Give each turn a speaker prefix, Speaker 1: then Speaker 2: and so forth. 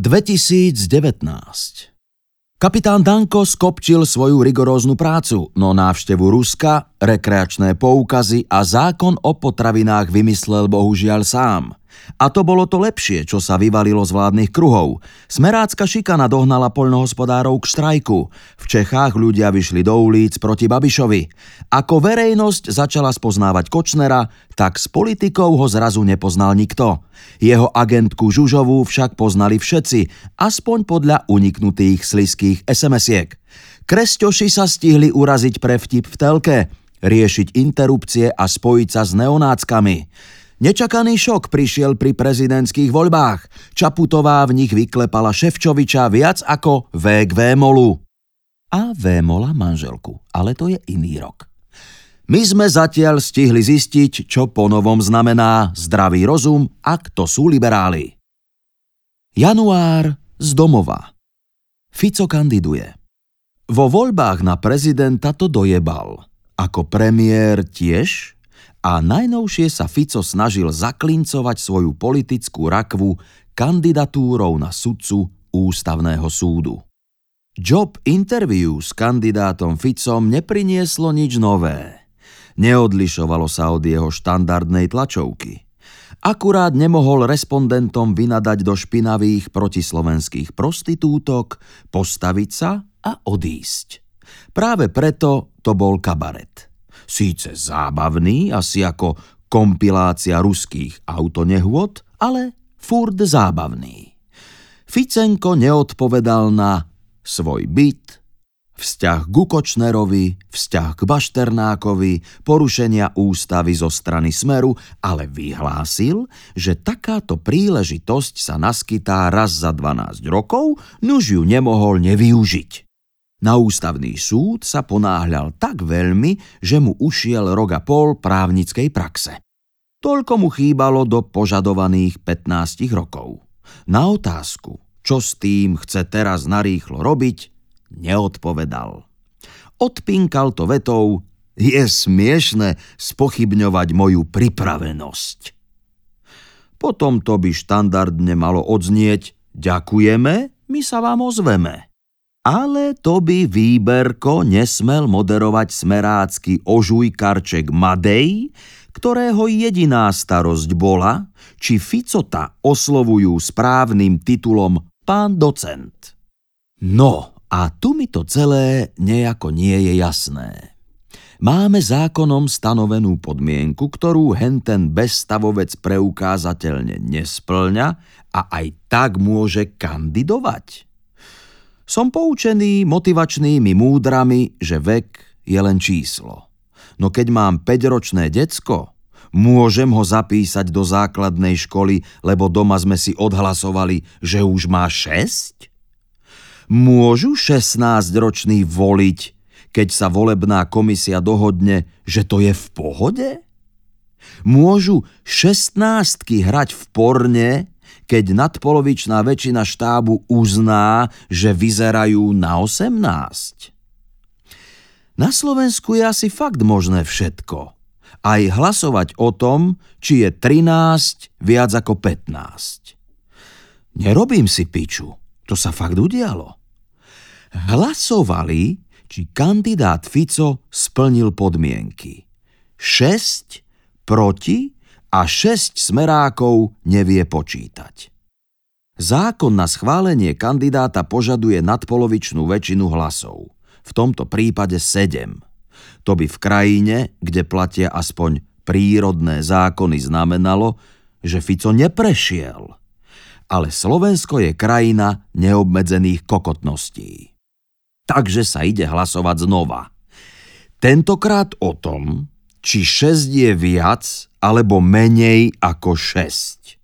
Speaker 1: 2019. Kapitán Danko skopčil svoju rigoróznu prácu, no návštevu Ruska, rekreačné poukazy a zákon o potravinách vymyslel bohužiaľ sám. A to bolo to lepšie, čo sa vyvalilo z vládnych kruhov. Smerácka šikana dohnala poľnohospodárov k štrajku. V Čechách ľudia vyšli do ulic proti Babišovi. Ako verejnosť začala spoznávať Kočnera, tak s politikou ho zrazu nepoznal nikto. Jeho agentku Žužovú však poznali všetci, aspoň podľa uniknutých sliských SMS-iek. Kresťoši sa stihli uraziť pre vtip v telke, riešiť interrupcie a spojiť sa s neonáckami. Nečakaný šok prišiel pri prezidentských voľbách. Čaputová v nich vyklepala Šefčoviča viac ako V k Vémolu. A Vémola manželku, ale to je iný rok. My sme zatiaľ stihli zistiť, čo ponovom znamená zdravý rozum a kto sú liberáli. Január z domova. Fico kandiduje. Vo voľbách na prezidenta to dojebal. Ako premiér tiež. A najnovšie sa Fico snažil zaklincovať svoju politickú rakvu kandidatúrou na sudcu Ústavného súdu. Job interview s kandidátom Ficom neprinieslo nič nové. Neodlišovalo sa od jeho štandardnej tlačovky. Akurát nemohol respondentom vynadať do špinavých protislovenských prostitútok, postaviť sa a odísť. Práve preto to bol kabaret. Síce zábavný, asi ako kompilácia ruských autonehôd, ale furt zábavný. Ficenko neodpovedal na svoj byt, vzťah ku Kočnerovi, vzťah k Bašternákovi, porušenia ústavy zo strany Smeru, ale vyhlásil, že takáto príležitosť sa naskytá raz za 12 rokov, nuž ju nemohol nevyužiť. Na ústavný súd sa ponáhľal tak veľmi, že mu ušiel rok a pol právnickej praxe. Toľko mu chýbalo do požadovaných 15 rokov. Na otázku, čo s tým chce teraz narýchlo robiť, neodpovedal. Odpinkal to vetou: je smiešne spochybňovať moju pripravenosť. Potom to by štandardne malo odznieť: ďakujeme, my sa vám ozveme. Ale to by výberko nesmel moderovať smerácky ožujkarček Madej, ktorého jediná starosť bola, či Ficota oslovujú správnym titulom pán docent. No, a tu mi to celé nejako nie je jasné. Máme zákonom stanovenú podmienku, ktorú henten bezstavovec preukázateľne nespĺňa a aj tak môže kandidovať. Som poučený motivačnými múdrami, že vek je len číslo. No keď mám 5-ročné decko, môžem ho zapísať do základnej školy, lebo doma sme si odhlasovali, že už má 6? Môžu 16-roční voliť, keď sa volebná komisia dohodne, že to je v pohode? Môžu 16-ky hrať v porne, keď nadpolovičná väčšina štábu uzná, že vyzerajú na 18. Na Slovensku je asi fakt možné všetko. Aj hlasovať o tom, či je 13 viac ako 15. Nerobím si piču, to sa fakt udialo. Hlasovali, či kandidát Fico splnil podmienky. 6 proti a 6 smerákov nevie počítať. Zákon na schválenie kandidáta požaduje nadpolovičnú väčšinu hlasov, v tomto prípade 7. To by v krajine, kde platia aspoň prírodné zákony, znamenalo, že Fico neprešiel. Ale Slovensko je krajina neobmedzených kokotností. Takže sa ide hlasovať znova. Tentokrát o tom, či 6 je viac alebo menej ako 6.